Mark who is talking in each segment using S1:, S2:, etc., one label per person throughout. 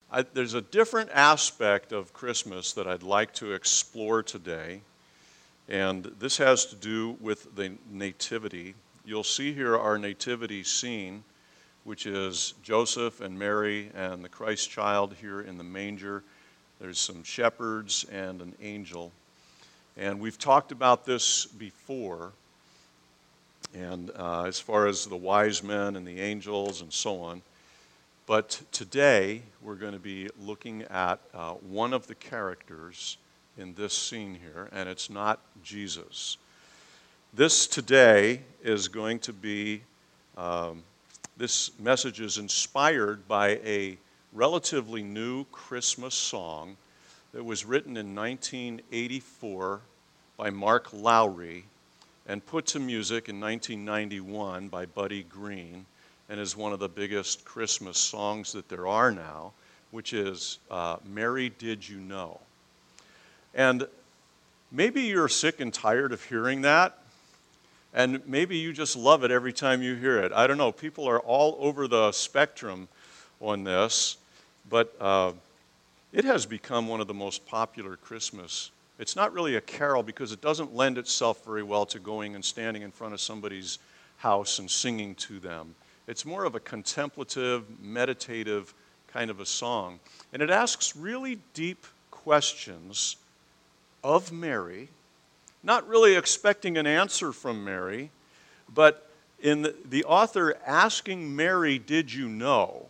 S1: there's a different aspect of Christmas that I'd like to explore today, and this has to do with the nativity. You'll see here our nativity scene, which is Joseph and Mary and the Christ child here in the manger. There's some shepherds and an angel. And we've talked about this before, and as far as the wise men and the angels and so on. But today, we're going to be looking at one of the characters in this scene here, and it's not Jesus. This today is going to be, this message is inspired by a relatively new Christmas song that was written in 1984 by Mark Lowry and put to music in 1991 by Buddy Green, and is one of the biggest Christmas songs that there are now, which is Mary, Did You Know? And maybe you're sick and tired of hearing that, and maybe you just love it every time you hear it. I don't know. People are all over the spectrum on this, but it has become one of the most popular Christmas. It's not really a carol because it doesn't lend itself very well to going and standing in front of somebody's house and singing to them. It's more of a contemplative, meditative kind of a song. And it asks really deep questions of Mary, not really expecting an answer from Mary, but in the author asking Mary, did you know?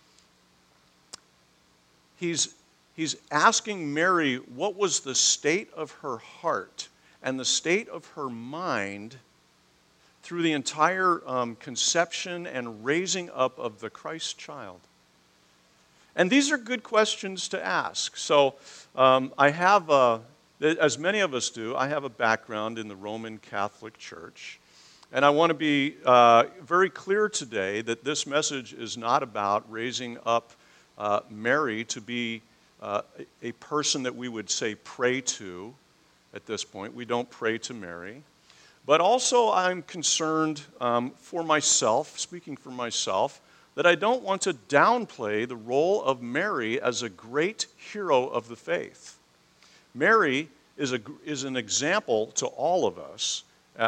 S1: He's asking Mary what was the state of her heart and the state of her mind through the entire conception and raising up of the Christ child. And these are good questions to ask. So I have, as many of us do, I have a background in the Roman Catholic Church. And I want to be very clear today that this message is not about raising up Mary to be a person that we would say pray to at this point. We don't pray to Mary. But also I'm concerned for myself, speaking for myself, that I don't want to downplay the role of Mary as a great hero of the faith. Mary is an example to all of us,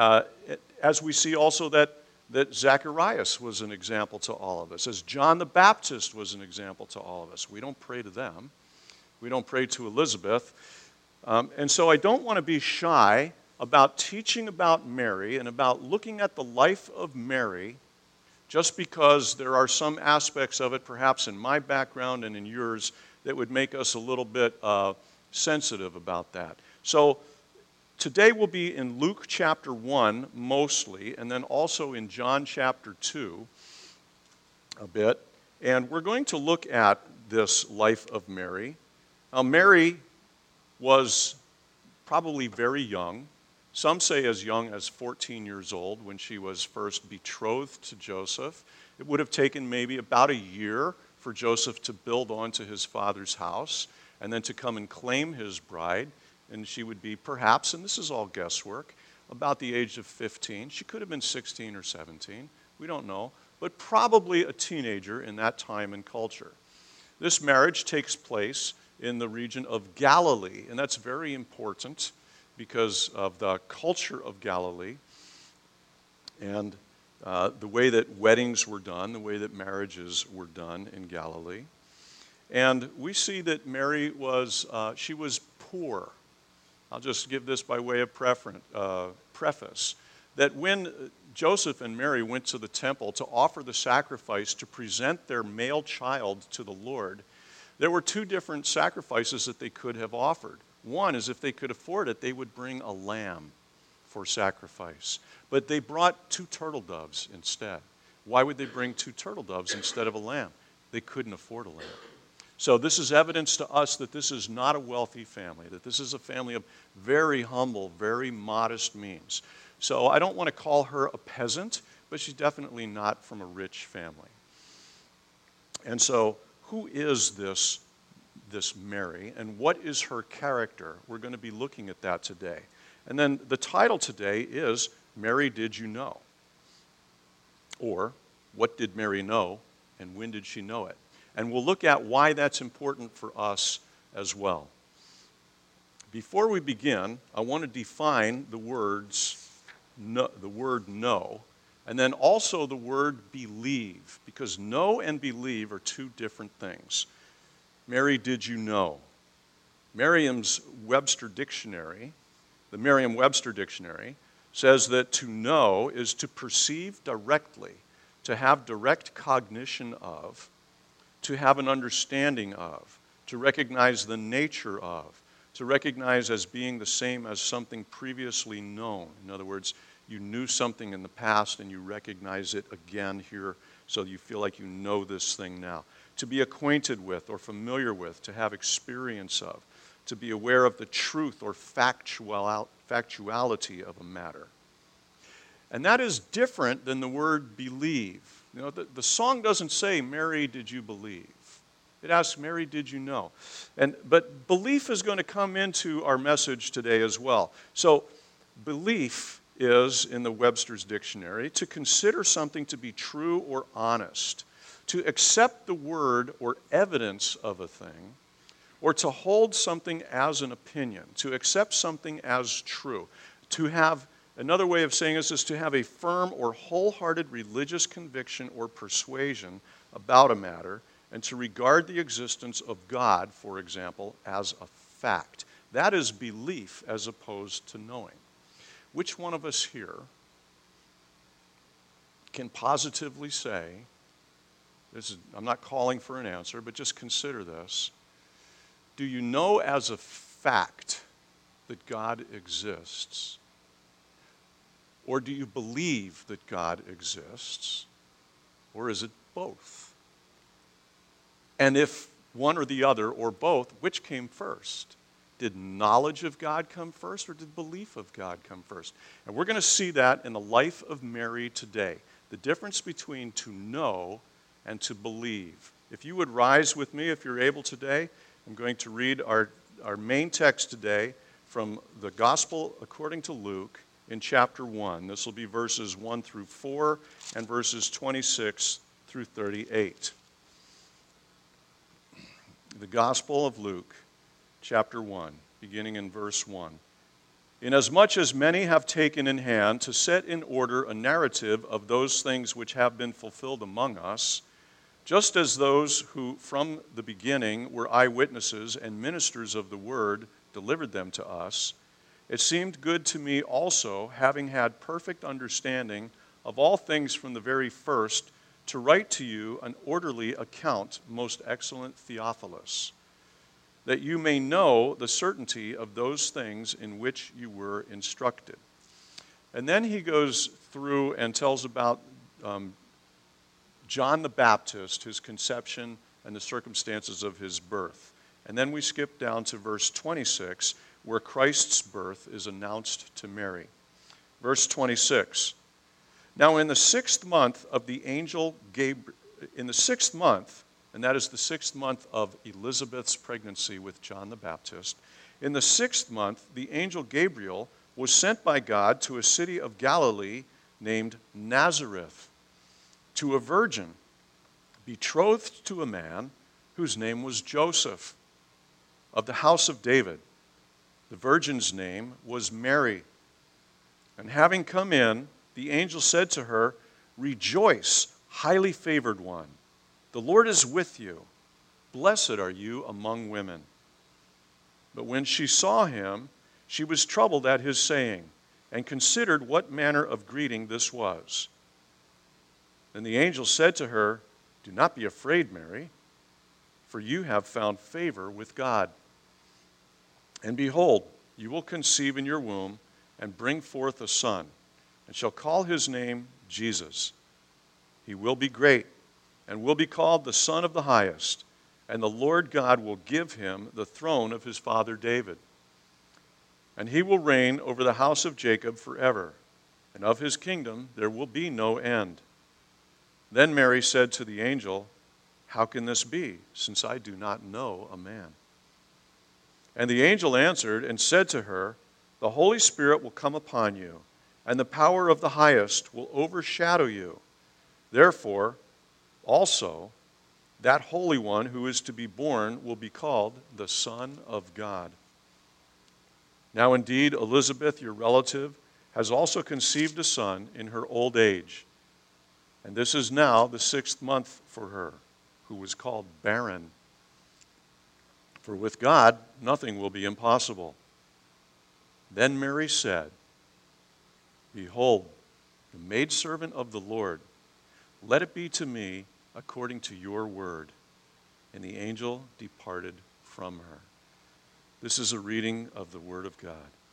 S1: as we see also that Zacharias was an example to all of us, as John the Baptist was an example to all of us. We don't pray to them. We don't pray to Elizabeth. And so I don't want to be shy about teaching about Mary and about looking at the life of Mary just because there are some aspects of it, perhaps in my background and in yours, that would make us a little bit sensitive about that. So today we'll be in Luke chapter 1 mostly, and then also in John chapter 2 a bit. And we're going to look at this life of Mary. Now, Mary was probably very young. Some say as young as 14 years old when she was first betrothed to Joseph. It would have taken maybe about a year for Joseph to build onto his father's house and then to come and claim his bride. And she would be perhaps, and this is all guesswork, about the age of 15. She could have been 16 or 17. We don't know. But probably a teenager in that time and culture. This marriage takes place in the region of Galilee, and that's very important because of the culture of Galilee and the way that weddings were done, the way that marriages were done in Galilee. And we see that Mary she was poor. I'll just give this by way of preface, that when Joseph and Mary went to the temple to offer the sacrifice to present their male child to the Lord, there were two different sacrifices that they could have offered. One is if they could afford it, they would bring a lamb for sacrifice. But they brought 2 turtle doves instead. Why would they bring 2 turtle doves instead of a lamb? They couldn't afford a lamb. So this is evidence to us that this is not a wealthy family, that this is a family of very humble, very modest means. So I don't want to call her a peasant, but she's definitely not from a rich family. And so who is this Mary, and what is her character? We're going to be looking at that today. And then the title today is, Mary, Did You Know? Or, what did Mary know, and when did she know it? And we'll look at why that's important for us as well. Before we begin, I want to define the word know, and then also the word believe, because know and believe are two different things. Mary, did you know? Merriam-Webster Dictionary, the Merriam-Webster Dictionary, says that to know is to perceive directly, to have direct cognition of, to have an understanding of, to recognize the nature of, to recognize as being the same as something previously known. In other words, you knew something in the past and you recognize it again here, so you feel like you know this thing now. To be acquainted with or familiar with, to have experience of, to be aware of the truth or factuality of a matter. And that is different than the word believe. You know, the song doesn't say, Mary, did you believe? It asks, Mary, did you know? But belief is going to come into our message today as well. So belief is, in the Webster's Dictionary, to consider something to be true or honest, to accept the word or evidence of a thing, or to hold something as an opinion, to accept something as true. To have, another way of saying this is to have a firm or wholehearted religious conviction or persuasion about a matter, and to regard the existence of God, for example, as a fact. That is belief as opposed to knowing. Which one of us here can positively say, I'm not calling for an answer, but just consider this. Do you know as a fact that God exists? Or do you believe that God exists? Or is it both? And if one or the other or both, which came first? Did knowledge of God come first, or did belief of God come first? And we're going to see that in the life of Mary today. The difference between to know and to believe. If you would rise with me, if you're able today, I'm going to read our main text today from the Gospel according to Luke in chapter 1. This will be verses 1 through 4 and verses 26 through 38. The Gospel of Luke, chapter 1, beginning in verse 1. Inasmuch as many have taken in hand to set in order a narrative of those things which have been fulfilled among us, just as those who from the beginning were eyewitnesses and ministers of the word delivered them to us, it seemed good to me also, having had perfect understanding of all things from the very first, to write to you an orderly account, most excellent Theophilus, that you may know the certainty of those things in which you were instructed. And then he goes through and tells about John the Baptist, his conception, and the circumstances of his birth. And then we skip down to verse 26, where Christ's birth is announced to Mary. Verse 26. Now in the 6th month of the angel Gabriel, in the 6th month, and that is the 6th month of Elizabeth's pregnancy with John the Baptist, in the 6th month, the angel Gabriel was sent by God to a city of Galilee named Nazareth, to a virgin betrothed to a man whose name was Joseph, of the house of David. The virgin's name was Mary. And having come in, the angel said to her, Rejoice, highly favored one. The Lord is with you. Blessed are you among women. But when she saw him, she was troubled at his saying, and considered what manner of greeting this was. Then the angel said to her, Do not be afraid, Mary, for you have found favor with God. And behold, you will conceive in your womb and bring forth a son, and shall call his name Jesus. He will be great, and will be called the Son of the Highest, and the Lord God will give him the throne of his father David. And he will reign over the house of Jacob forever, and of his kingdom there will be no end. Then Mary said to the angel, How can this be, since I do not know a man? And the angel answered and said to her, The Holy Spirit will come upon you, and the power of the Highest will overshadow you. Therefore, also, That Holy One who is to be born will be called the Son of God. Now indeed, Elizabeth, your relative, has also conceived a son in her old age. And this is now the 6th month for her, who was called barren. For with God, nothing will be impossible. Then Mary said, Behold, the maidservant of the Lord, let it be to me according to your word. And the angel departed from her. This is a reading of the word of God.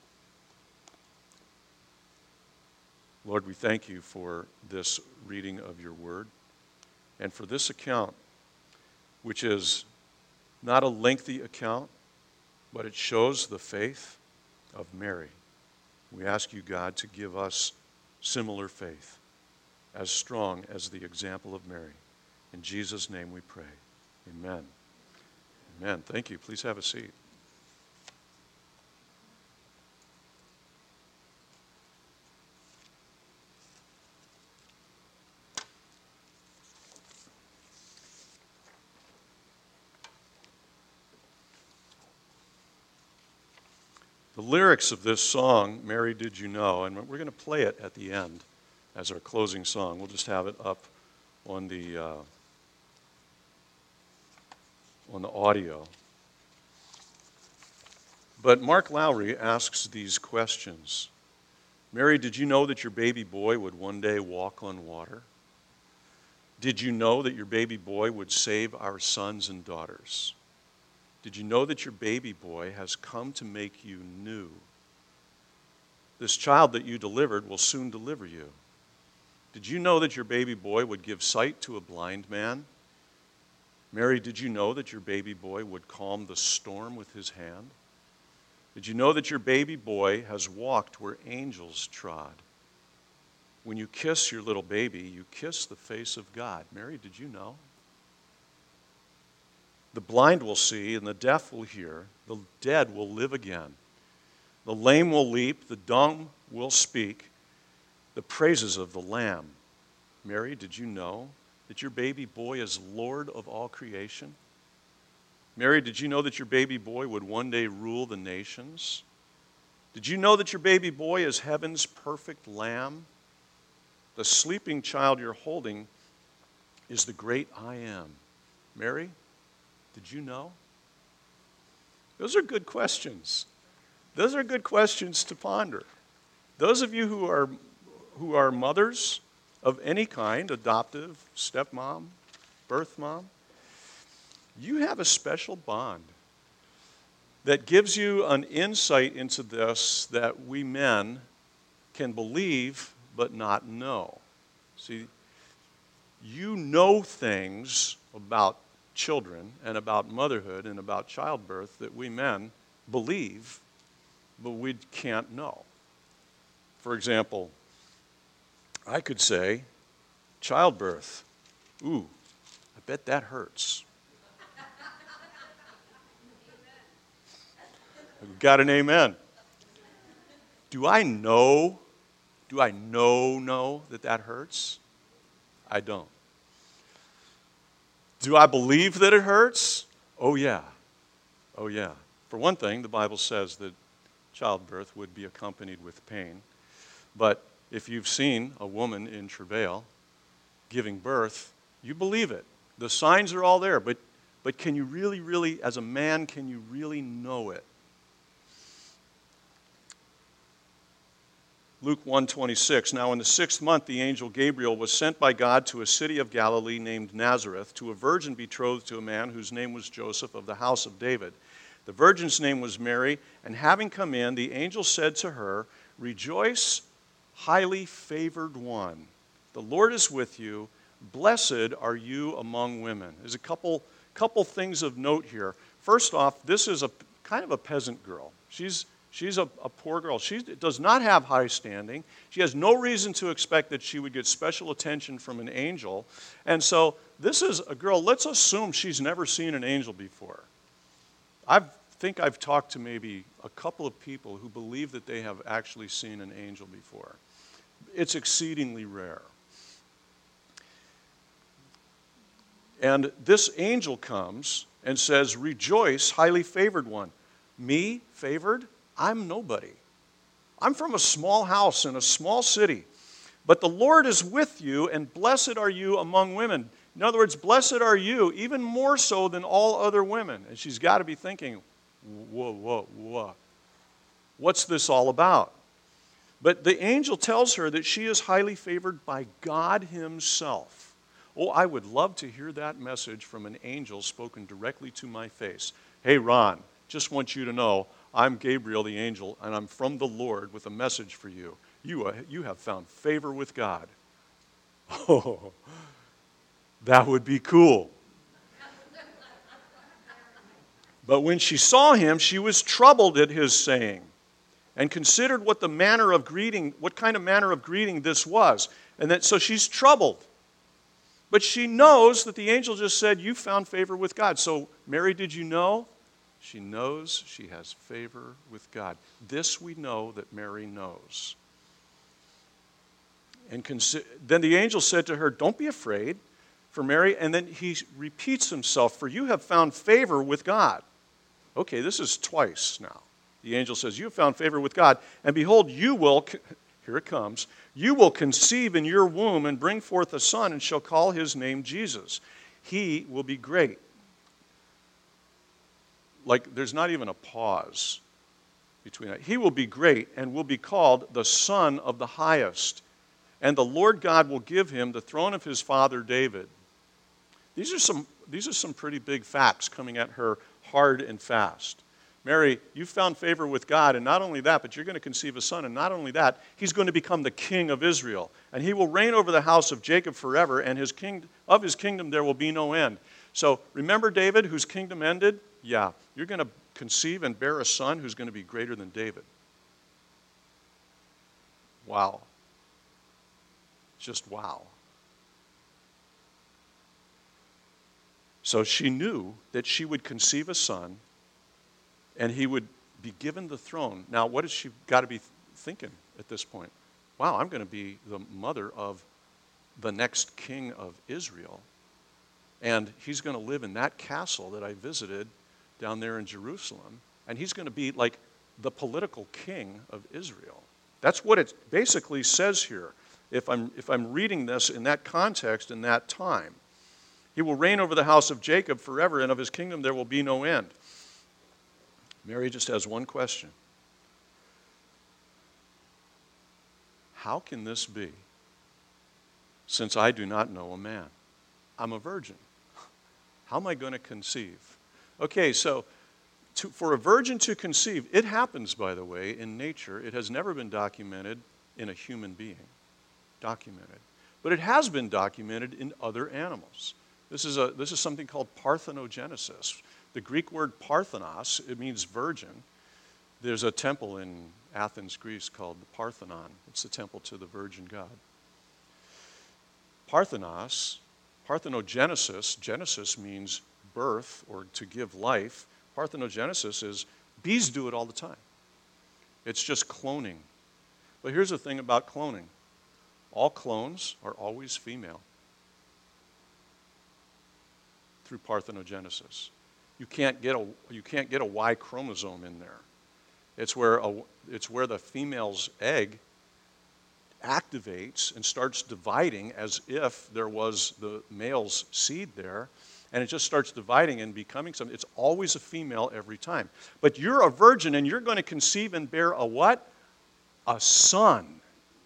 S1: Lord, we thank you for this reading of your word and for this account, which is not a lengthy account, but it shows the faith of Mary. We ask you, God, to give us similar faith, as strong as the example of Mary. In Jesus' name we pray. Amen. Amen. Thank you. Please have a seat. The lyrics of this song, Mary Did You Know, and we're going to play it at the end as our closing song. We'll just have it up on the audio. But Mark Lowry asks these questions. Mary, did you know that your baby boy would one day walk on water? Did you know that your baby boy would save our sons and daughters? Did you know that your baby boy has come to make you new? This child that you delivered will soon deliver you. Did you know that your baby boy would give sight to a blind man? Mary, did you know that your baby boy would calm the storm with his hand? Did you know that your baby boy has walked where angels trod? When you kiss your little baby, you kiss the face of God. Mary, did you know? The blind will see, and the deaf will hear. The dead will live again. The lame will leap. The dumb will speak. The praises of the Lamb. Mary, did you know that your baby boy is Lord of all creation? Mary, did you know that your baby boy would one day rule the nations? Did you know that your baby boy is heaven's perfect Lamb? The sleeping child you're holding is the great I Am. Mary, did you know? Those are good questions. Those are good questions to ponder. Those of you who are mothers of any kind, adoptive, stepmom, birth mom, you have a special bond that gives you an insight into this that we men can believe but not know. See, you know things about children and about motherhood and about childbirth that we men believe, but we can't know. For example, I could say, childbirth, ooh, I bet that hurts. We've got an amen. Do I know that hurts? I don't. Do I believe that it hurts? Oh, yeah. Oh, yeah. For one thing, the Bible says that childbirth would be accompanied with pain. But if you've seen a woman in travail giving birth, you believe it. The signs are all there. But can you really, as a man, can you really know it? Luke 1:26, now in the 6th month the angel Gabriel was sent by God to a city of Galilee named Nazareth to a virgin betrothed to a man whose name was Joseph of the house of David. The virgin's name was Mary, and having come in, the angel said to her, Rejoice, highly favored one. The Lord is with you. Blessed are you among women. There's a couple things of note here. First off, this is a kind of a peasant girl. She's a poor girl. She does not have high standing. She has no reason to expect that she would get special attention from an angel. And so this is a girl, let's assume she's never seen an angel before. I think I've talked to maybe a couple of people who believe that they have actually seen an angel before. It's exceedingly rare. And this angel comes and says, "Rejoice, highly favored one." Me, favored? I'm nobody. I'm from a small house in a small city. But the Lord is with you, and blessed are you among women. In other words, blessed are you, even more so than all other women. And she's got to be thinking, whoa. What's this all about? But the angel tells her that she is highly favored by God himself. Oh, I would love to hear that message from an angel spoken directly to my face. Hey, Ron, just want you to know, I'm Gabriel the angel, and I'm from the Lord with a message for you. You have found favor with God. Oh, that would be cool. But when she saw him, she was troubled at his saying, and considered what kind of manner of greeting this was. And so she's troubled. But she knows that the angel just said, "You found favor with God." So, Mary, did you know? She knows she has favor with God. This we know that Mary knows. And then the angel said to her, "Don't be afraid for Mary." And then he repeats himself, "For you have found favor with God." Okay, this is twice now. The angel says, "You have found favor with God. And behold, you will," here it comes, "you will conceive in your womb and bring forth a son and shall call his name Jesus. He will be great." Like, there's not even a pause between that. "He will be great and will be called the Son of the Highest. And the Lord God will give him the throne of his father David." These are some pretty big facts coming at her hard and fast. Mary, you found favor with God, and not only that, but you're going to conceive a son, and not only that, he's going to become the king of Israel, and he will reign over the house of Jacob forever, and of his kingdom there will be no end. So remember David, whose kingdom ended? Yeah, you're going to conceive and bear a son who's going to be greater than David. Wow. Just wow. So she knew that she would conceive a son and he would be given the throne. Now, what has she got to be thinking at this point? Wow, I'm going to be the mother of the next king of Israel. And he's going to live in that castle that I visited down there in Jerusalem. And he's going to be like the political king of Israel. That's what it basically says here. If I'm reading this in that context, in that time. He will reign over the house of Jacob forever, and of his kingdom there will be no end. Mary just has one question. How can this be, since I do not know a man? I'm a virgin. How am I going to conceive? Okay, so for a virgin to conceive, it happens, by the way, in nature. It has never been documented in a human being. Documented. But it has been documented in other animals. This is something called parthenogenesis. The Greek word parthenos, it means virgin. There's a temple in Athens, Greece called the Parthenon. It's the temple to the virgin God. Parthenogenesis, Genesis means birth or to give life. Parthenogenesis is, bees do it all the time. It's just cloning. But here's the thing about cloning. All clones are always female through parthenogenesis. You can't get a Y chromosome in there. It's where the female's egg activates and starts dividing as if there was the male's seed there, and it just starts dividing and becoming something. It's always a female every time. But you're a virgin and you're going to conceive and bear a what? A son.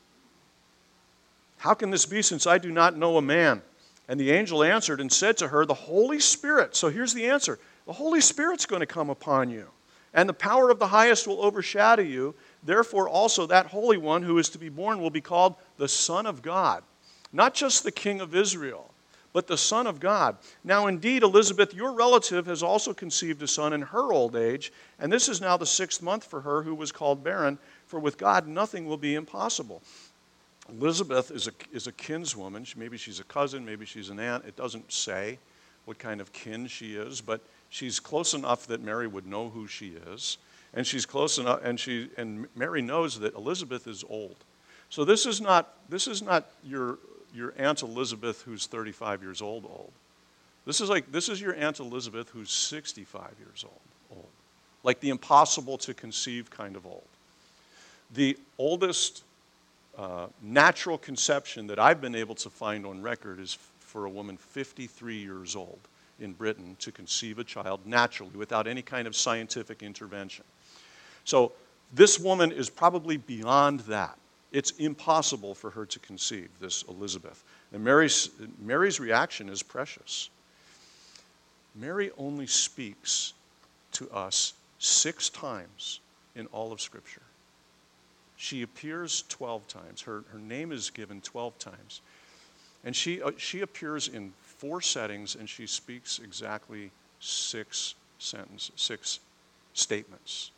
S1: How can this be, since I do not know a man? And the angel answered and said to her, the Holy Spirit. So here's the answer. The Holy Spirit's going to come upon you, and the power of the highest will overshadow you. Therefore also that Holy One who is to be born will be called the Son of God. Not just the King of Israel, but the Son of God. Now indeed, Elizabeth, your relative, has also conceived a son in her old age, and this is now the 6th month for her who was called barren, for with God nothing will be impossible. Elizabeth is a kinswoman. Maybe she's a cousin, maybe she's an aunt. It doesn't say what kind of kin she is, but she's close enough that Mary would know who she is. And she's close enough, and Mary knows that Elizabeth is old. So this is not your Aunt Elizabeth who's 35 years old. This is your Aunt Elizabeth who's 65 years old. Like the impossible to conceive kind of old. The oldest natural conception that I've been able to find on record is for a woman 53 years old in Britain to conceive a child naturally without any kind of scientific intervention. So this woman is probably beyond that. It's impossible for her to conceive, this Elizabeth. And Mary's reaction is precious. Mary only speaks to us 6 times in all of Scripture. She appears 12 times. Her name is given 12 times. And she appears in 4 settings, and she speaks exactly 6 statements.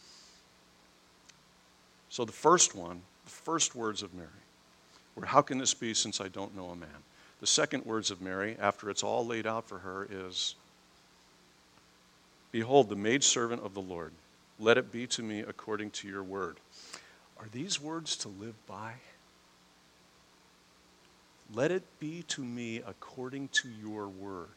S1: So the first words of Mary were, "How can this be since I don't know a man?" The second words of Mary, after it's all laid out for her, is, "Behold, the maidservant of the Lord. Let it be to me according to your word." Are these words to live by? Let it be to me according to your word.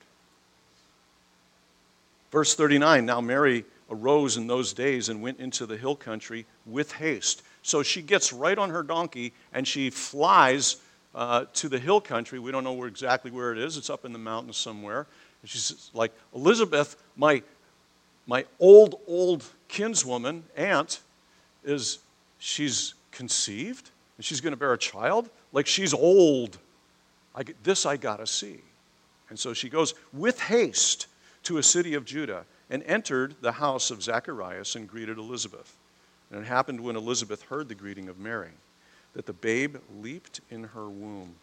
S1: Verse 39, now Mary arose in those days and went into the hill country with haste. So she gets right on her donkey and she flies to the hill country. We don't know exactly where it is. It's up in the mountains somewhere. And she's like, "Elizabeth, my old kinswoman, aunt, she's conceived and she's going to bear a child? Like, she's old. I got to see." And so she goes with haste to a city of Judah and entered the house of Zacharias and greeted Elizabeth. And it happened when Elizabeth heard the greeting of Mary that the babe leaped in her womb.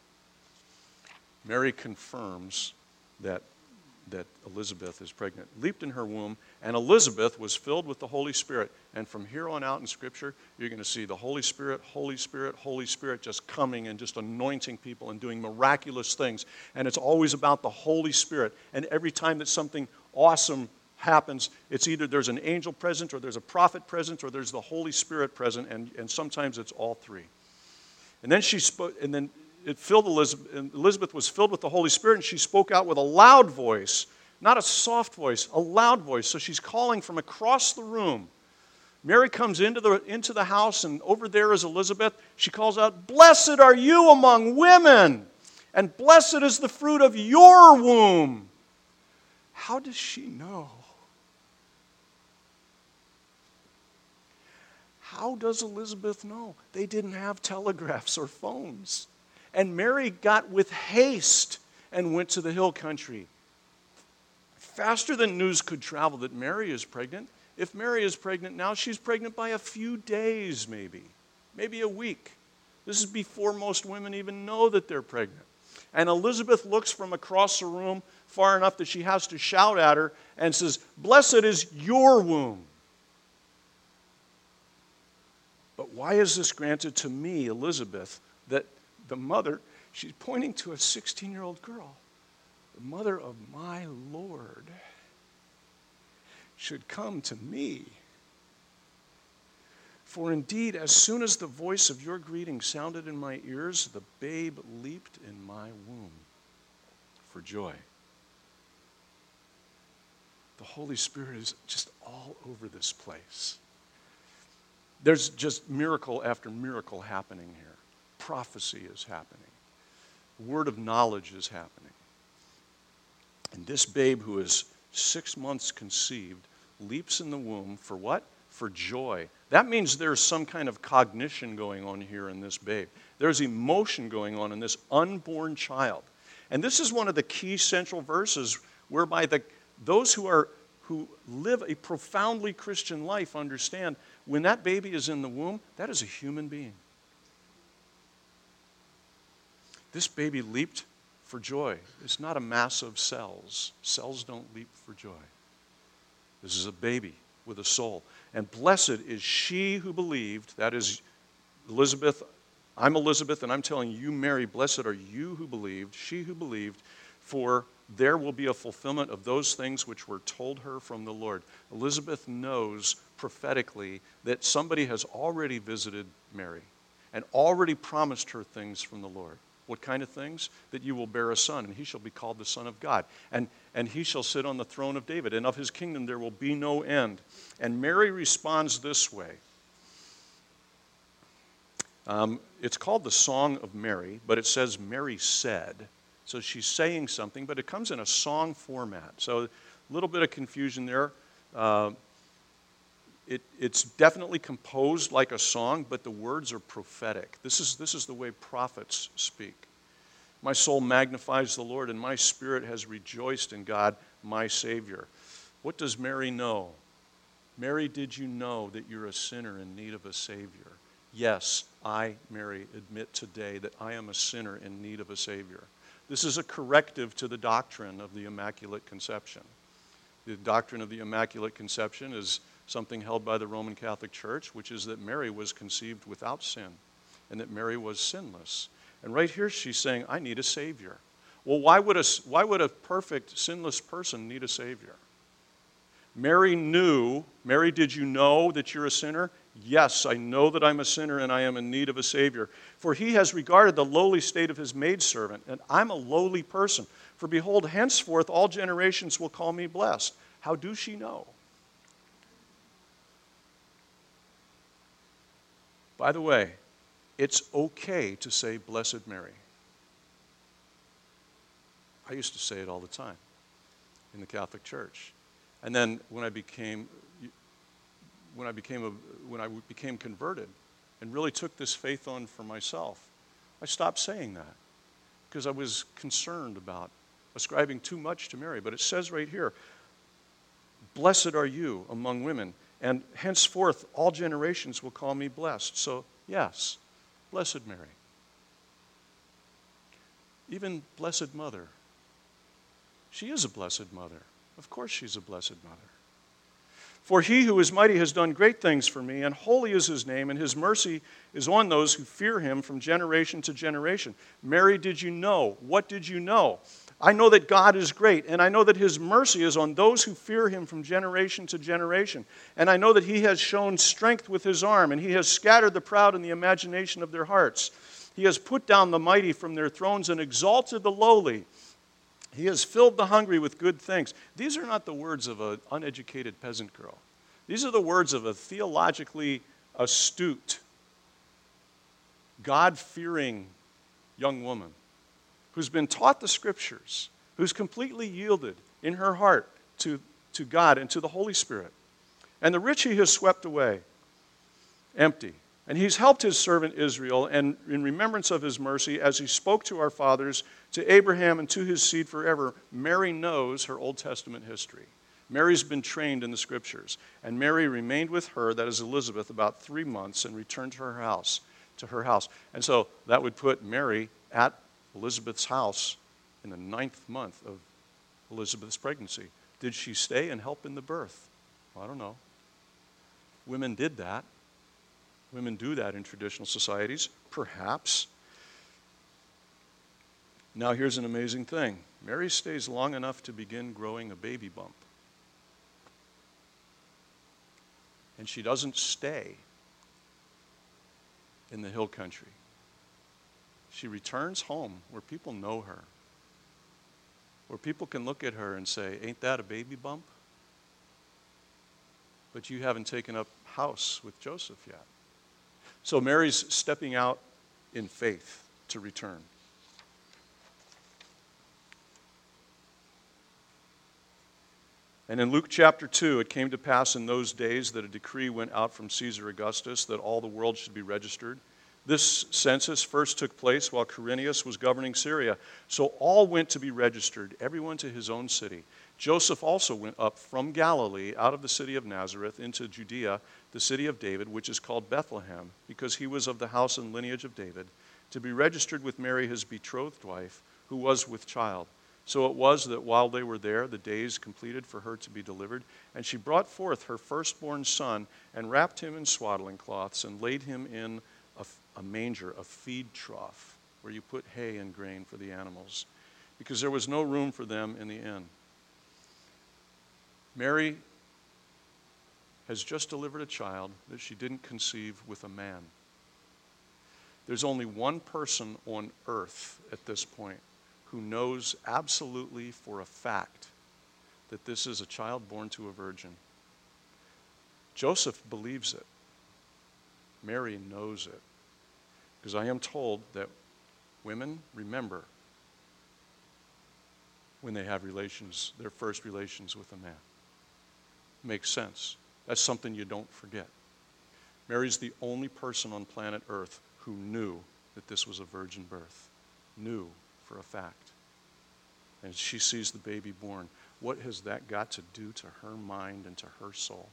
S1: Mary confirms that Elizabeth is pregnant. Leaped in her womb, and Elizabeth was filled with the Holy Spirit. And from here on out in Scripture, you're going to see the Holy Spirit, Holy Spirit, Holy Spirit just coming and just anointing people and doing miraculous things. And it's always about the Holy Spirit. And every time that something awesome happens, it's either there's an angel present, or there's a prophet present, or there's the Holy Spirit present, and sometimes it's all three. And then she spoke, and then it filled Elizabeth, and Elizabeth was filled with the Holy Spirit, and she spoke out with a loud voice, not a soft voice, a loud voice. So she's calling from across the room. Mary comes into the house, and over there is Elizabeth. She calls out, "Blessed are you among women, and blessed is the fruit of your womb." How does she know? How does Elizabeth know? They didn't have telegraphs or phones. And Mary got with haste and went to the hill country. Faster than news could travel that Mary is pregnant. If Mary is pregnant now, she's pregnant by a few days maybe a week. This is before most women even know that they're pregnant. And Elizabeth looks from across the room far enough that she has to shout at her and says, "Blessed is your womb." But why is this granted to me, Elizabeth, that the mother, she's pointing to a 16-year-old girl, the mother of my Lord, should come to me? For indeed, as soon as the voice of your greeting sounded in my ears, the babe leaped in my womb for joy. The Holy Spirit is just all over this place. There's just miracle after miracle happening here. Prophecy is happening. Word of knowledge is happening. And this babe, who is 6 months conceived, leaps in the womb for what? For joy. That means there's some kind of cognition going on here in this babe. There's emotion going on in this unborn child. And this is one of the key central verses whereby those who live a profoundly Christian life understand when that baby is in the womb, that is a human being. This baby leaped for joy. It's not a mass of cells. Cells don't leap for joy. This is a baby with a soul. And blessed is she who believed. That is Elizabeth. I'm Elizabeth, and I'm telling you, Mary, blessed are you who believed, she who believed, for there will be a fulfillment of those things which were told her from the Lord. Elizabeth knows prophetically that somebody has already visited Mary and already promised her things from the Lord. What kind of things? That you will bear a son, and he shall be called the Son of God. And he shall sit on the throne of David, and of his kingdom there will be no end. And Mary responds this way. It's called the Song of Mary, but it says Mary said. So she's saying something, but it comes in a song format. So a little bit of confusion there. It's definitely composed like a song, but the words are prophetic. This is the way prophets speak. My soul magnifies the Lord, and my spirit has rejoiced in God, my Savior. What does Mary know? Mary, did you know that you're a sinner in need of a Savior? Yes, I, Mary, admit today that I am a sinner in need of a Savior. This is a corrective to the doctrine of the Immaculate Conception. The doctrine of the Immaculate Conception is something held by the Roman Catholic Church, which is that Mary was conceived without sin and that Mary was sinless. And right here she's saying, I need a Savior. Well, why would a perfect, sinless person need a Savior? Mary knew. Mary, did you know that you're a sinner? Yes, I know that I'm a sinner and I am in need of a Savior. For he has regarded the lowly state of his maidservant, and I'm a lowly person. For behold, henceforth all generations will call me blessed. How do she know? By the way, it's okay to say Blessed Mary. I used to say it all the time in the Catholic Church. And then when I became converted and really took this faith on for myself, I stopped saying that because I was concerned about ascribing too much to Mary. But it says right here, blessed are you among women, and henceforth all generations will call me blessed. So yes, Blessed Mary. Even Blessed Mother. She is a blessed mother. Of course she's a blessed mother. For he who is mighty has done great things for me, and holy is his name, and his mercy is on those who fear him from generation to generation. Mary, did you know? What did you know? I know that God is great, and I know that his mercy is on those who fear him from generation to generation. And I know that he has shown strength with his arm, and he has scattered the proud in the imagination of their hearts. He has put down the mighty from their thrones and exalted the lowly. He has filled the hungry with good things. These are not the words of an uneducated peasant girl. These are the words of a theologically astute, God-fearing young woman who's been taught the Scriptures, who's completely yielded in her heart to God and to the Holy Spirit. And the rich he has swept away, empty. And he's helped his servant Israel, and in remembrance of his mercy, as he spoke to our fathers, to Abraham and to his seed forever. Mary knows her Old Testament history. Mary's been trained in the Scriptures. And Mary remained with her, that is Elizabeth, about 3 months and returned to her house. And so that would put Mary at Elizabeth's house in the 9th month of Elizabeth's pregnancy. Did she stay and help in the birth? Well, I don't know. Women did that. Women do that in traditional societies, perhaps. Now here's an amazing thing. Mary stays long enough to begin growing a baby bump. And she doesn't stay in the hill country. She returns home where people know her, where people can look at her and say, ain't that a baby bump? But you haven't taken up house with Joseph yet. So Mary's stepping out in faith to return. And in Luke chapter 2, it came to pass in those days that a decree went out from Caesar Augustus that all the world should be registered. This census first took place while Quirinius was governing Syria. So all went to be registered, everyone to his own city. Joseph also went up from Galilee, out of the city of Nazareth, into Judea, the city of David, which is called Bethlehem, because he was of the house and lineage of David, to be registered with Mary, his betrothed wife, who was with child. So it was that while they were there, the days completed for her to be delivered, and she brought forth her firstborn son, and wrapped him in swaddling cloths, and laid him in a manger, a feed trough, where you put hay and grain for the animals, because there was no room for them in the inn. Mary has just delivered a child that she didn't conceive with a man. There's only one person on earth at this point who knows absolutely for a fact that this is a child born to a virgin. Joseph believes it. Mary knows it. Because I am told that women remember when they have relations, their first relations with a man. Makes sense. That's something you don't forget. Mary's the only person on planet Earth who knew that this was a virgin birth. Knew for a fact. And she sees the baby born. What has that got to do to her mind and to her soul?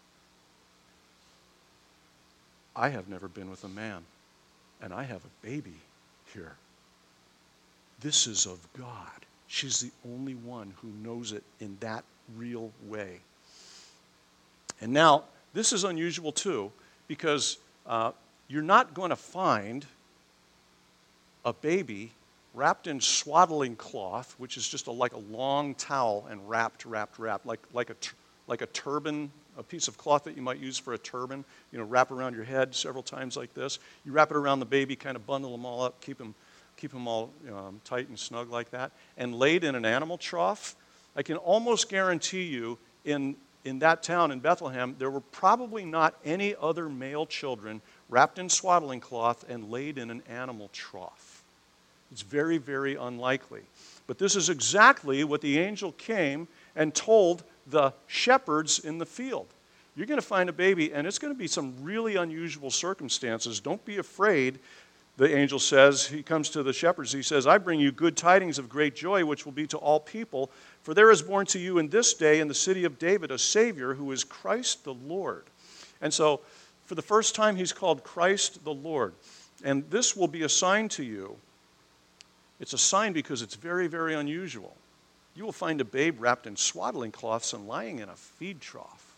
S1: I have never been with a man, and I have a baby here. This is of God. She's the only one who knows it in that real way. And now, this is unusual too, because you're not going to find a baby wrapped in swaddling cloth, which is just like a long towel and wrapped, like a turban, a piece of cloth that you might use for a turban, wrap around your head several times like this. You wrap it around the baby, kind of bundle them all up, keep them all tight and snug like that, and laid in an animal trough. I can almost guarantee you in that town in Bethlehem, there were probably not any other male children wrapped in swaddling cloth and laid in an animal trough. It's very, very unlikely. But this is exactly what the angel came and told the shepherds in the field. You're going to find a baby, and it's going to be some really unusual circumstances. Don't be afraid, the angel says. He comes to the shepherds. He says, I bring you good tidings of great joy, which will be to all people. For there is born to you in this day in the city of David a Savior who is Christ the Lord. And so, for the first time, he's called Christ the Lord. And this will be a sign to you. It's a sign because it's very, very unusual. You will find a babe wrapped in swaddling cloths and lying in a feed trough.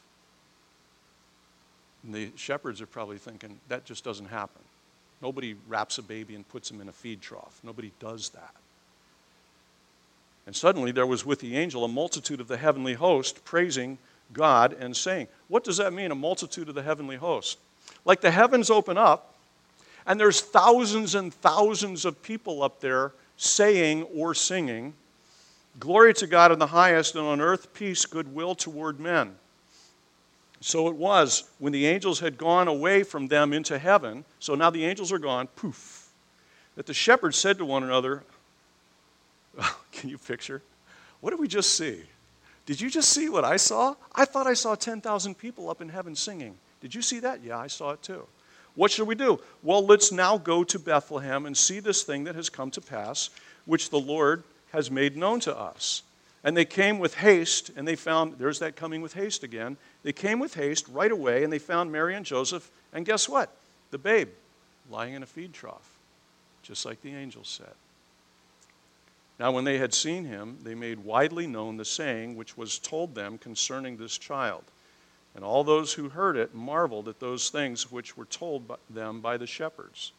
S1: And the shepherds are probably thinking, that just doesn't happen. Nobody wraps a baby and puts him in a feed trough. Nobody does that. And suddenly there was with the angel a multitude of the heavenly host praising God and saying, what does that mean, a multitude of the heavenly host? Like the heavens open up, and there's thousands and thousands of people up there saying or singing, glory to God in the highest, and on earth peace, goodwill toward men. So it was, when the angels had gone away from them into heaven, so now the angels are gone, poof, that the shepherds said to one another, can you picture? What did we just see? Did you just see what I saw? I thought I saw 10,000 people up in heaven singing. Did you see that? Yeah, I saw it too. What should we do? Well, let's now go to Bethlehem and see this thing that has come to pass, which the Lord has made known to us. And they came with haste, and they found, there's that coming with haste again. They came with haste right away, and they found Mary and Joseph, and guess what? The babe lying in a feed trough, just like the angel said. Now when they had seen him, they made widely known the saying which was told them concerning this child. And all those who heard it marveled at those things which were told them by the shepherds.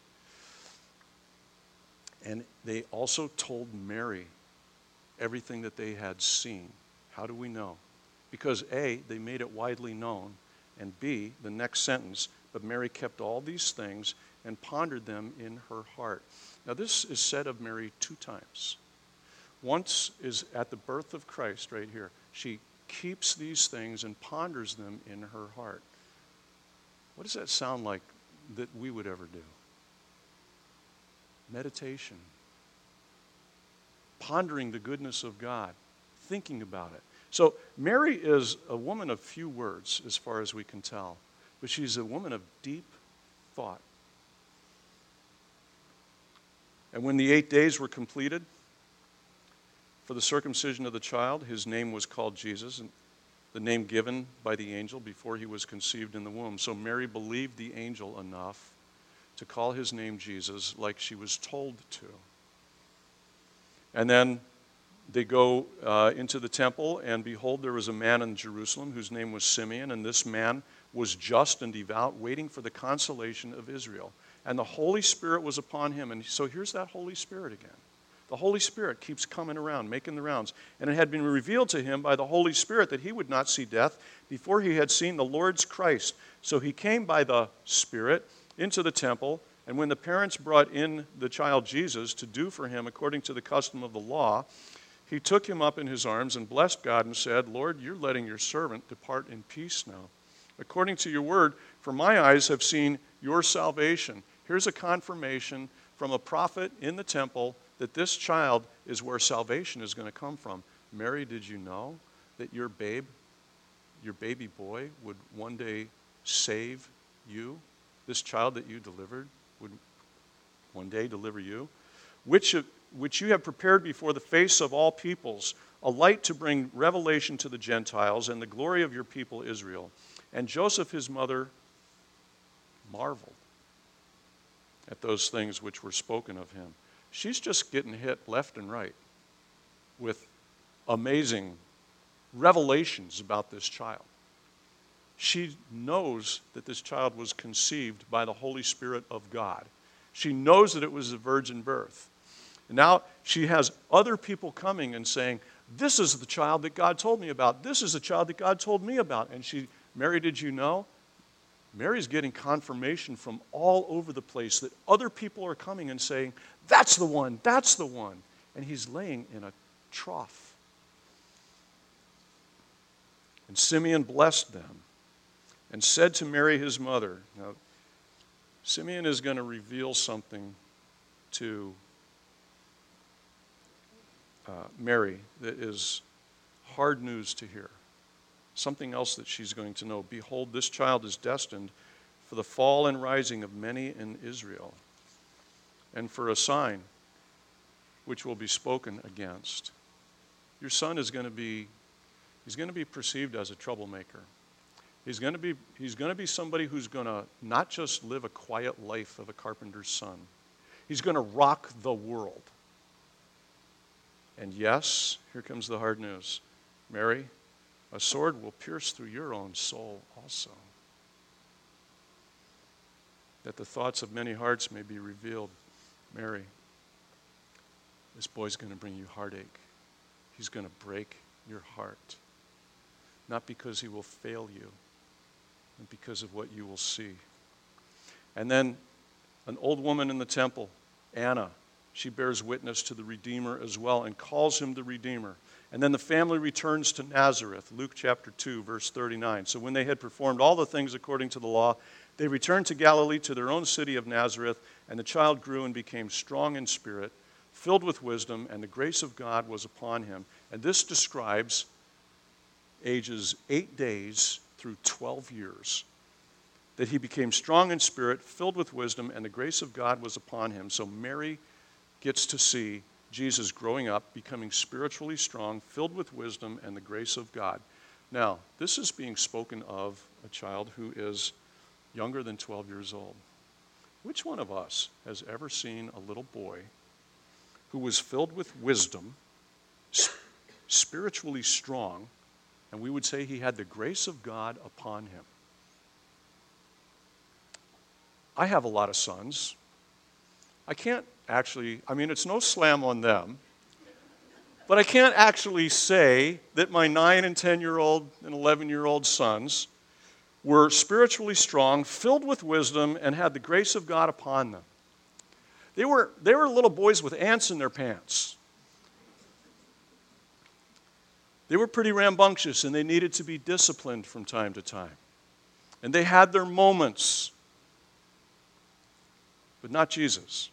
S1: And they also told Mary everything that they had seen. How do we know? Because A, they made it widely known, and B, the next sentence, but Mary kept all these things and pondered them in her heart. Now this is said of Mary 2 times. Once is at the birth of Christ right here. She keeps these things and ponders them in her heart. What does that sound like that we would ever do? Meditation. Pondering the goodness of God. Thinking about it. So Mary is a woman of few words as far as we can tell. But she's a woman of deep thought. And when the 8 days were completed for the circumcision of the child, his name was called Jesus, and the name given by the angel before he was conceived in the womb. So Mary believed the angel enough to call his name Jesus like she was told to. And then they go into the temple, and behold, there was a man in Jerusalem whose name was Simeon, and this man was just and devout, waiting for the consolation of Israel. And the Holy Spirit was upon him. And so here's that Holy Spirit again. The Holy Spirit keeps coming around, making the rounds. And it had been revealed to him by the Holy Spirit that he would not see death before he had seen the Lord's Christ. So he came by the Spirit into the temple, And when the parents brought in the child Jesus to do for him according to the custom of the law, he took him up in his arms and blessed God and said, Lord, you're letting your servant depart in peace now, according to your word, for my eyes have seen your salvation. Here's a confirmation from a prophet in the temple that this child is where salvation is going to come from. Mary, did you know that your baby boy would one day save you? This child that you delivered would one day deliver you, which you have prepared before the face of all peoples, a light to bring revelation to the Gentiles and the glory of your people Israel. And Joseph, his mother, marveled at those things which were spoken of him. She's just getting hit left and right with amazing revelations about this child. She knows that this child was conceived by the Holy Spirit of God. She knows that it was a virgin birth. And now she has other people coming and saying, this is the child that God told me about. This is the child that God told me about. And Mary, did you know? Mary's getting confirmation from all over the place that other people are coming and saying, that's the one, that's the one. And he's laying in a trough. And Simeon blessed them and said to Mary, his mother. Now, Simeon is going to reveal something to Mary that is hard news to hear. Something else that she's going to know. Behold, this child is destined for the fall and rising of many in Israel, and for a sign which will be spoken against. Your son is going to be perceived as a troublemaker. He's going to be somebody who's going to not just live a quiet life of a carpenter's son. He's going to rock the world. And yes, here comes the hard news. Mary, a sword will pierce through your own soul also, that the thoughts of many hearts may be revealed. Mary, this boy's going to bring you heartache. He's going to break your heart. Not because he will fail you, but because of what you will see. And then an old woman in the temple, Anna, she bears witness to the Redeemer as well and calls him the Redeemer. And then the family returns to Nazareth, Luke chapter 2, verse 39. So when they had performed all the things according to the law, they returned to Galilee, to their own city of Nazareth, and the child grew and became strong in spirit, filled with wisdom, and the grace of God was upon him. And this describes ages 8 days through 12 years, that he became strong in spirit, filled with wisdom, and the grace of God was upon him. So Mary gets to see Jesus growing up, becoming spiritually strong, filled with wisdom and the grace of God. Now, this is being spoken of a child who is younger than 12 years old. Which one of us has ever seen a little boy who was filled with wisdom, spiritually strong, and we would say he had the grace of God upon him? I have a lot of sons. I can't actually, it's no slam on them, but I can't actually say that my 9 and 10-year-old and 11-year-old sons were spiritually strong, filled with wisdom, and had the grace of God upon them. They were little boys with ants in their pants. They were pretty rambunctious, and they needed to be disciplined from time to time. And they had their moments, but not Jesus.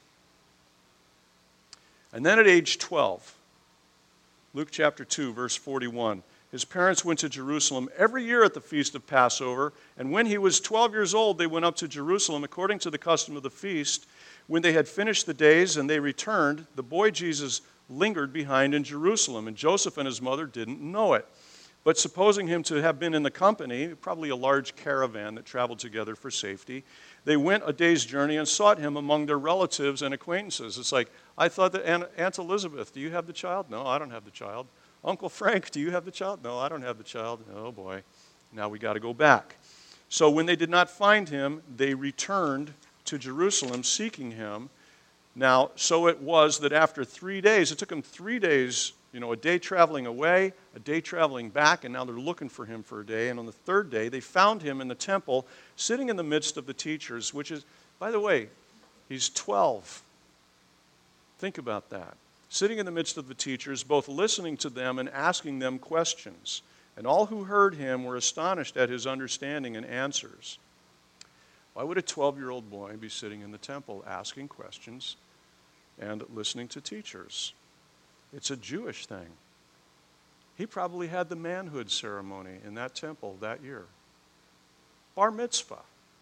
S1: And then at age 12, Luke chapter 2, verse 41, his parents went to Jerusalem every year at the feast of Passover, and when he was 12 years old, they went up to Jerusalem according to the custom of the feast. When they had finished the days and they returned, the boy Jesus lingered behind in Jerusalem, and Joseph and his mother didn't know it. But supposing him to have been in the company, probably a large caravan that traveled together for safety, they went a day's journey and sought him among their relatives and acquaintances. It's like, I thought that Aunt Elizabeth, do you have the child? No, I don't have the child. Uncle Frank, do you have the child? No, I don't have the child. Oh boy, now we got to go back. So when they did not find him, they returned to Jerusalem seeking him. Now, so it was that after 3 days, it took them 3 days, a day traveling away, a day traveling back, and now they're looking for him for a day. And on the third day, they found him in the temple, sitting in the midst of the teachers, which is, by the way, He's 12. Think about that. Sitting in the midst of the teachers, both listening to them and asking them questions. And all who heard him were astonished at his understanding and answers. Why would a 12-year-old boy be sitting in the temple asking questions and listening to teachers? It's a Jewish thing. He probably had the manhood ceremony in that temple that year. Bar mitzvah.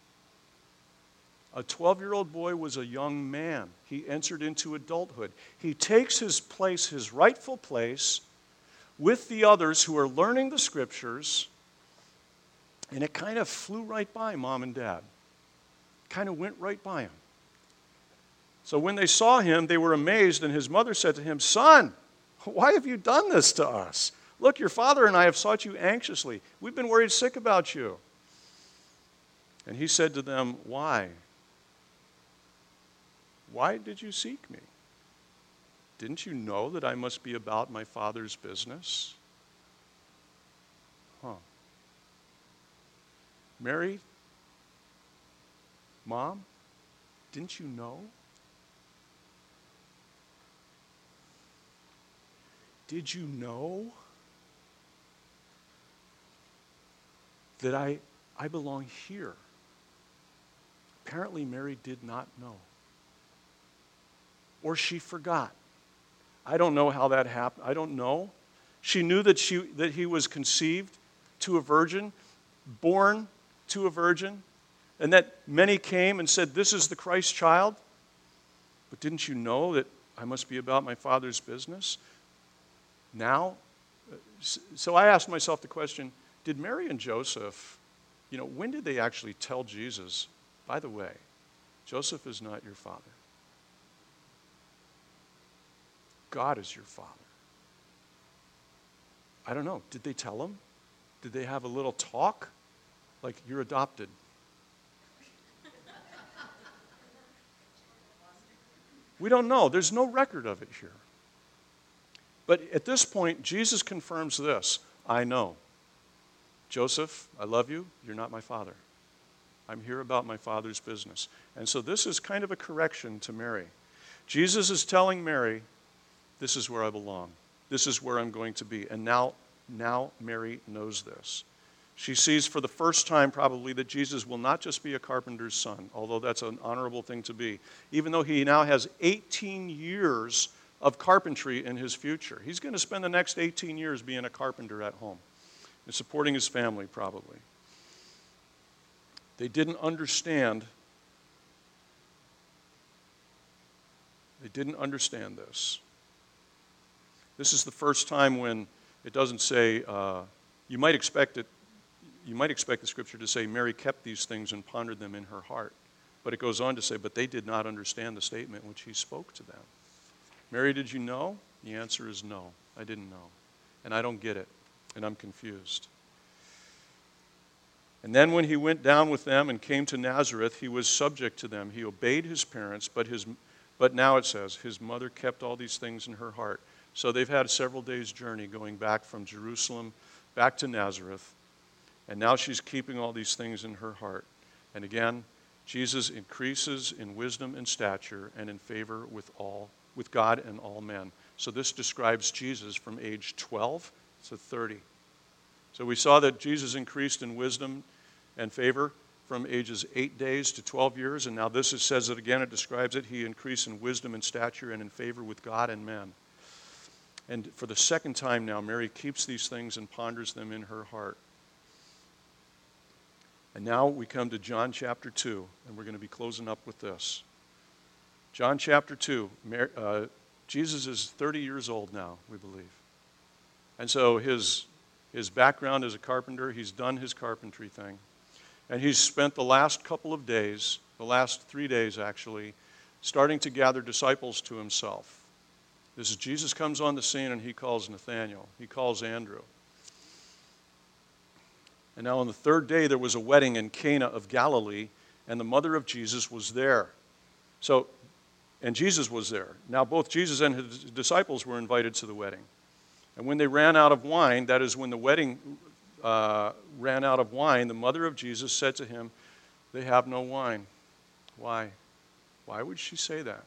S1: A 12-year-old boy was a young man. He entered into adulthood. He takes his place, his rightful place, with the others who are learning the scriptures, and it kind of flew right by mom and dad. Kind of went right by him. So when they saw him, they were amazed, and his mother said to him, "Son, why have you done this to us? Look, your father and I have sought you anxiously. We've been worried sick about you." And he said to them, "Why? Why did you seek me? Didn't you know that I must be about my Father's business?" Mary, Mom, didn't you know? Did you know that I belong here? Apparently, Mary did not know. Or she forgot. I don't know how that happened. I don't know. She knew that he was conceived to a virgin, born to a virgin, and that many came and said, "This is the Christ child." But didn't you know that I must be about my Father's business? Now, so I asked myself the question, did Mary and Joseph, when did they actually tell Jesus, "By the way, Joseph is not your father. God is your father"? I don't know. Did they tell him? Did they have a little talk? Like, "You're adopted"? We don't know. There's no record of it here. But at this point, Jesus confirms this: "I know. Joseph, I love you. You're not my father. I'm here about my Father's business." And so this is kind of a correction to Mary. Jesus is telling Mary, this is where I belong. This is where I'm going to be. And now Mary knows this. She sees for the first time probably that Jesus will not just be a carpenter's son, although that's an honorable thing to be, even though he now has 18 years of carpentry in his future. He's going to spend the next 18 years being a carpenter at home and supporting his family probably. They didn't understand. They didn't understand this. This is the first time when it doesn't say, you might expect the scripture to say Mary kept these things and pondered them in her heart. But it goes on to say, but they did not understand the statement which he spoke to them. Mary, did you know? The answer is no, I didn't know. And I don't get it, and I'm confused. And then when he went down with them and came to Nazareth, he was subject to them. He obeyed his parents, but now it says, his mother kept all these things in her heart. So they've had a several days' journey going back from Jerusalem back to Nazareth. And now she's keeping all these things in her heart. And again, Jesus increases in wisdom and stature and in favor with God and all men. So this describes Jesus from age 12 to 30. So we saw that Jesus increased in wisdom and favor from ages 8 days to 12 years. And now this says it again, it describes it. He increased in wisdom and stature and in favor with God and men. And for the second time now, Mary keeps these things and ponders them in her heart. And now we come to John chapter 2, and we're going to be closing up with this. John chapter 2, Jesus is 30 years old now, we believe. And so his background as a carpenter, he's done his carpentry thing. And he's spent the last couple of days, the last 3 days actually, starting to gather disciples to himself. This is Jesus comes on the scene and he calls Nathanael. He calls Andrew. And now on the third day there was a wedding in Cana of Galilee, and the mother of Jesus was there. And Jesus was there. Now both Jesus and his disciples were invited to the wedding. And when they ran out of wine, that is when the wedding ran out of wine, the mother of Jesus said to him, "They have no wine." Why? Why would she say that?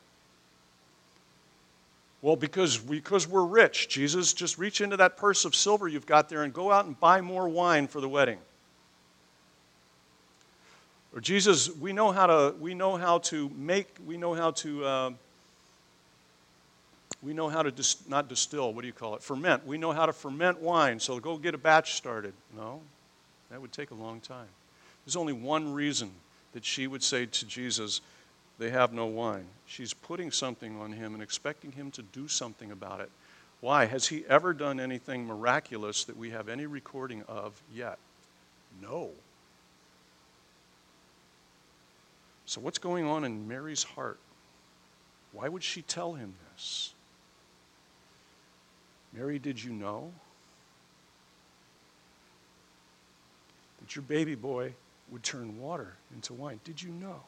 S1: Well, because we're rich. Jesus, just reach into that purse of silver you've got there and go out and buy more wine for the wedding. Or Jesus, we know how to not distill, what do you call it? Ferment. We know how to ferment wine, so go get a batch started. No, that would take a long time. There's only one reason that she would say to Jesus, they have no wine. She's putting something on him and expecting him to do something about it. Why? Has he ever done anything miraculous that we have any recording of yet? No. So what's going on in Mary's heart? Why would she tell him this? Mary, did you know that your baby boy would turn water into wine? Did you know?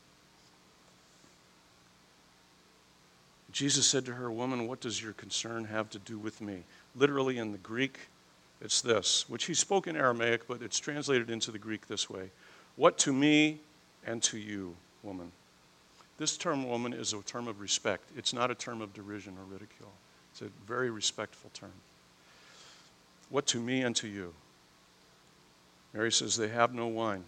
S1: Jesus said to her, woman, what does your concern have to do with me? Literally in the Greek, it's this, which he spoke in Aramaic, but it's translated into the Greek this way. What to me and to you, woman? This term, woman, is a term of respect. It's not a term of derision or ridicule. It's a very respectful term. What to me and to you? Mary says, they have no wine.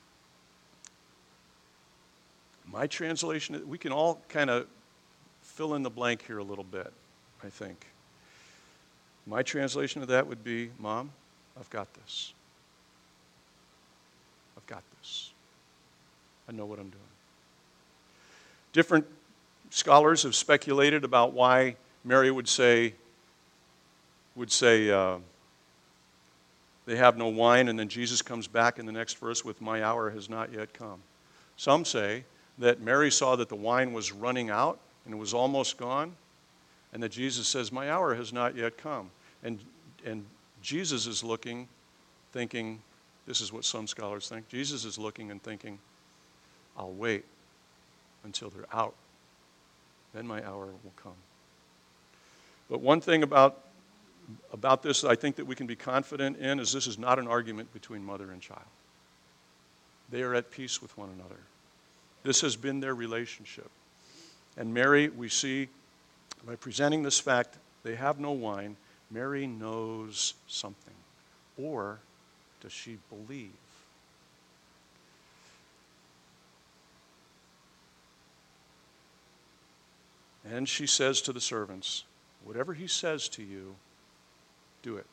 S1: My translation, we can all kind of fill in the blank here a little bit, I think. My translation of that would be, Mom, I've got this. I've got this. I know what I'm doing. Different scholars have speculated about why Mary would say they have no wine, and then Jesus comes back in the next verse with, my hour has not yet come. Some say that Mary saw that the wine was running out and it was almost gone, and that Jesus says, my hour has not yet come. And Jesus is looking, thinking, this is what some scholars think, Jesus is looking and thinking, I'll wait until they're out. Then my hour will come. But one thing about this I think that we can be confident in is this is not an argument between mother and child. They are at peace with one another. This has been their relationship. And Mary, we see, by presenting this fact, they have no wine, Mary knows something. Or does she believe? And she says to the servants, whatever he says to you, do it.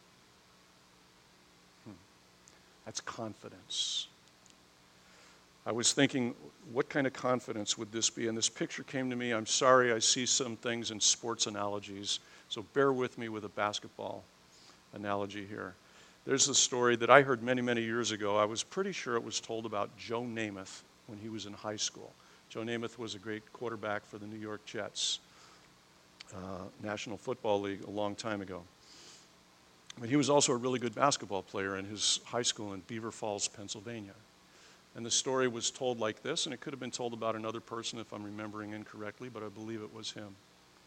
S1: That's confidence. I was thinking, what kind of confidence would this be? And this picture came to me. I'm sorry, I see some things in sports analogies, so bear with me with a basketball analogy here. There's a story that I heard many, many years ago. I was pretty sure it was told about Joe Namath when he was in high school. Joe Namath was a great quarterback for the New York Jets, National Football League, a long time ago. But he was also a really good basketball player in his high school in Beaver Falls, Pennsylvania. And the story was told like this, and it could have been told about another person if I'm remembering incorrectly, but I believe it was him.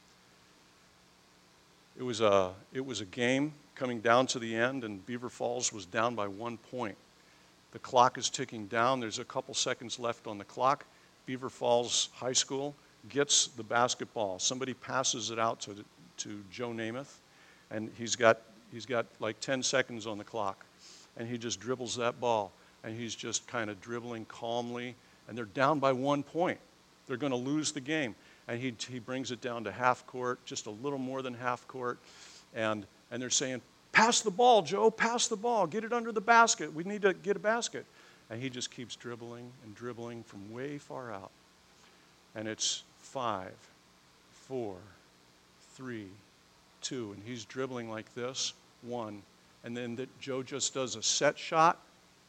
S1: It was a game coming down to the end, and Beaver Falls was down by 1 point. The clock is ticking down. There's a couple seconds left on the clock. Beaver Falls High School gets the basketball. Somebody passes it out to Joe Namath, and he's got like 10 seconds on the clock, and he just dribbles that ball, and he's just kind of dribbling calmly, and they're down by 1 point. They're going to lose the game, and he brings it down to half court, just a little more than half court, and they're saying, pass the ball, Joe, pass the ball, get it under the basket. We need to get a basket. And he just keeps dribbling and dribbling from way far out. And it's 5, 4, 3, 2, and he's dribbling like this, 1. And then Joe just does a set shot,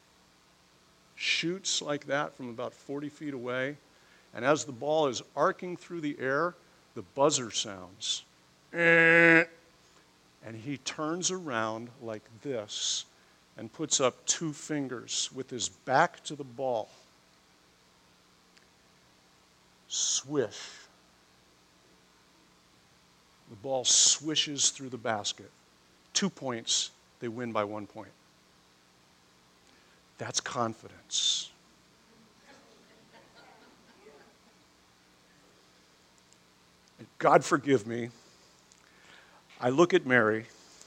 S1: shoots like that from about 40 feet away, and as the ball is arcing through the air, the buzzer sounds. And he turns around like this and puts up 2 fingers with his back to the ball. Swish. The ball swishes through the basket. 2 points, they win by 1 point. That's confidence. God forgive me. I look at Mary.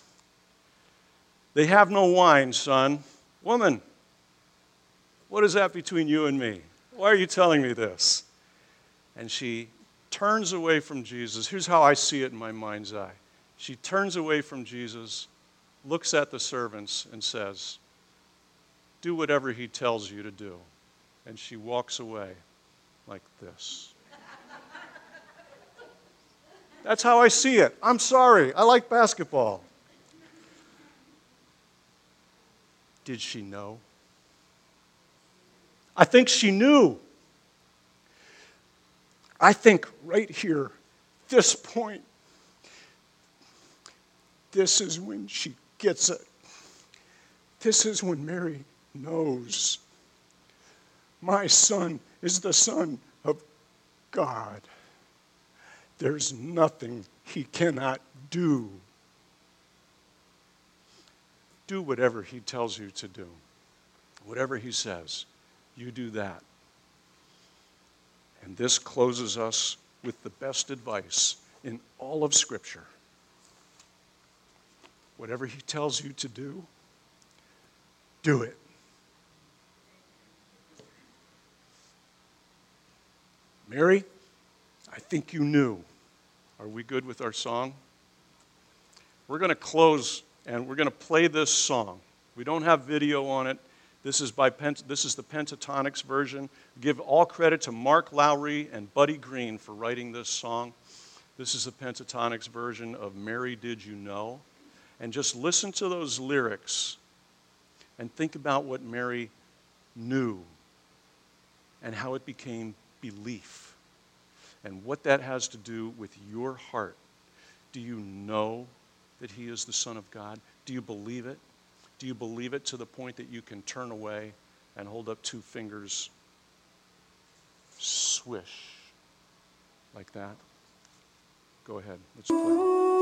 S1: They have no wine, son. Woman, what is that between you and me? Why are you telling me this? And she turns away from Jesus. Here's how I see it in my mind's eye. She turns away from Jesus, looks at the servants, and says, do whatever he tells you to do. And she walks away like this. That's how I see it. I'm sorry. I like basketball. Did she know? I think she knew. I think right here, this point, this is when she gets it. This is when Mary knows. My son is the Son of God. There's nothing he cannot do. Do whatever he tells you to do. Whatever he says, you do that. And this closes us with the best advice in all of Scripture. Whatever he tells you to do, do it. Mary, I think you knew. Are we good with our song? We're going to close and we're going to play this song. We don't have video on it. This is the Pentatonix version. Give all credit to Mark Lowry and Buddy Green for writing this song. This is the Pentatonix version of Mary, Did You Know? And just listen to those lyrics and think about what Mary knew and how it became belief and what that has to do with your heart. Do you know that he is the Son of God? Do you believe it? Do you believe it to the point that you can turn away and hold up two fingers, swish, like that? Go ahead, let's play.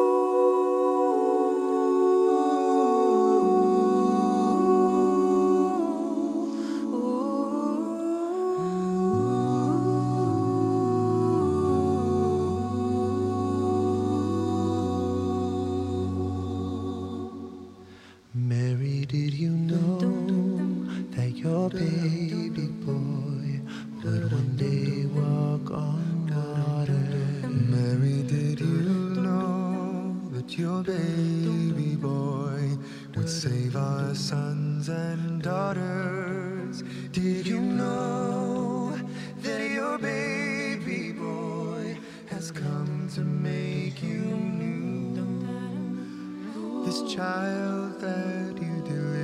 S2: Mary, did you know that your baby boy would one day walk on water? Mary, did you know that your baby boy would save our sons and daughters? Did you know that your baby boy has come to make you new? This child that you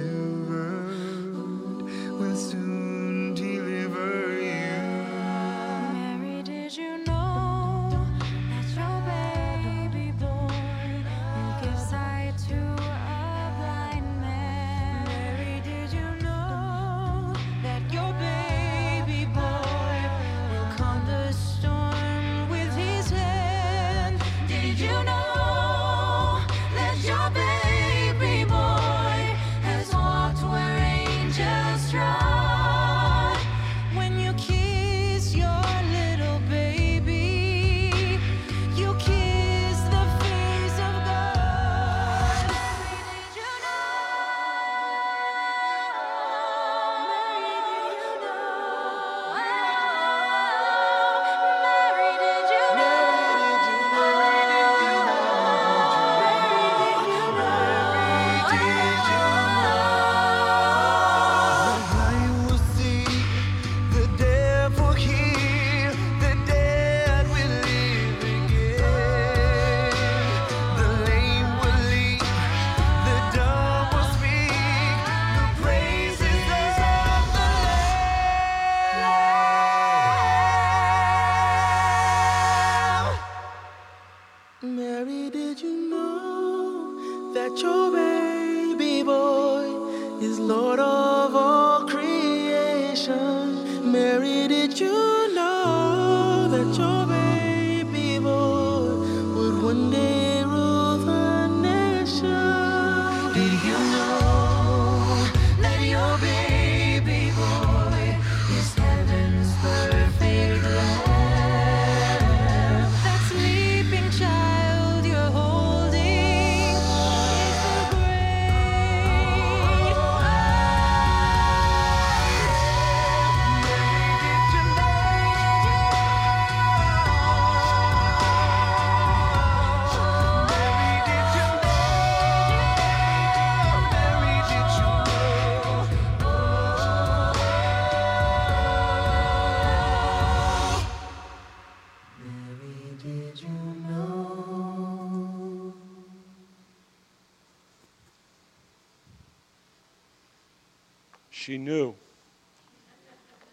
S2: delivered will soon deliver you.
S3: Mary, did you know that your baby boy will give sight to a blind man? Mary, did you know that your baby boy will calm the storm with his hand? Did you know that your baby boy has walked where angels trod? When you kiss your little baby, you kiss the face of God. Mary, did you know? Mary, did you know? Mary, did you know?
S2: The blind will see, the deaf will hear, the dead will live again. The lame will leap, the dumb will speak, the praises of the Lamb. Mary, did you know that your baby boy is Lord of all creation? Mary, did you know that your baby boy would one day rule the nation? Did you know that your baby boy is heaven's perfect lamb? That's me.
S1: She knew.